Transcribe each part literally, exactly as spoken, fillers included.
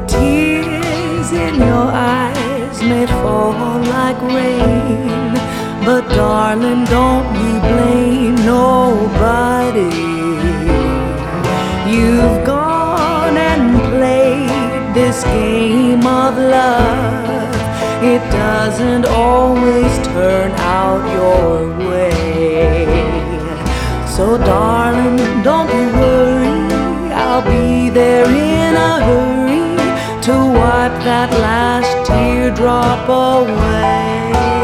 tears in your eyes may fall like rain, but darling, don't you blame nobody. You've gone and played this game of love. It doesn't always turn out your way. So darling, don't you worry, I'll be there in a hurry to wipe that last teardrop away.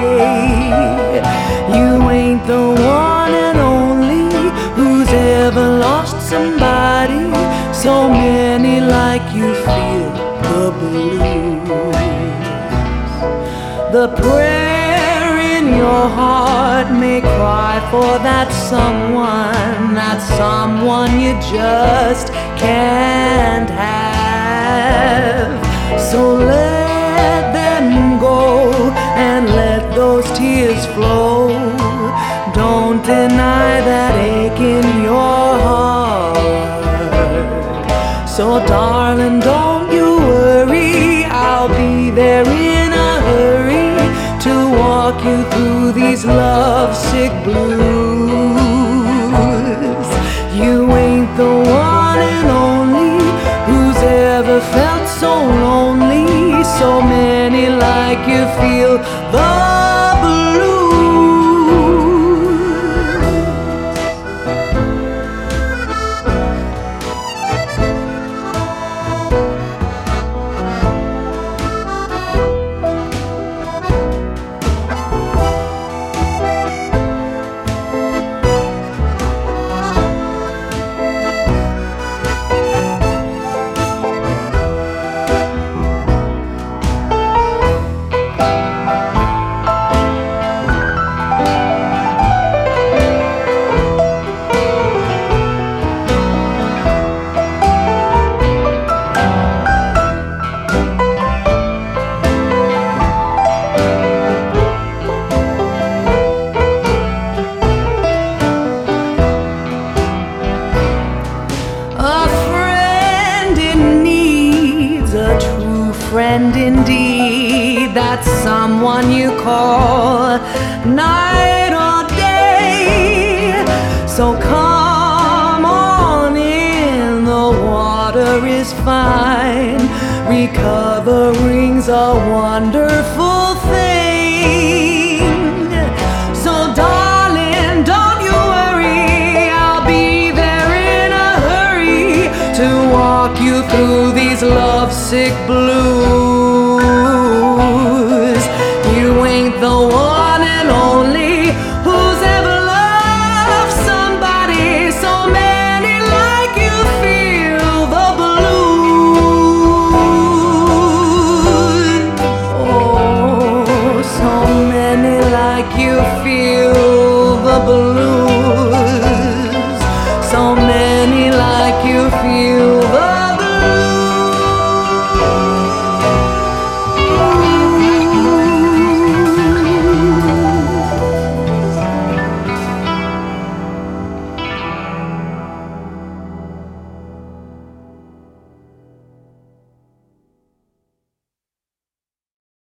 You ain't the one and only who's ever lost somebody. So many like you feel the blues. The prayer in your heart may cry for that someone, that someone you just can't have. So let them go and let those tears flow. Don't deny that ache in your heart. So darling, don't you worry, I'll be there in a hurry to walk you through these lovesick blues. You ain't the one and only who's ever felt so lonely. So many like you feel the blues. Friend indeed, that's someone you call night or day. So come on in, the water is fine. Recovering's a wonderful thing. So darling, don't you worry, I'll be there in a hurry to walk you through these lovesick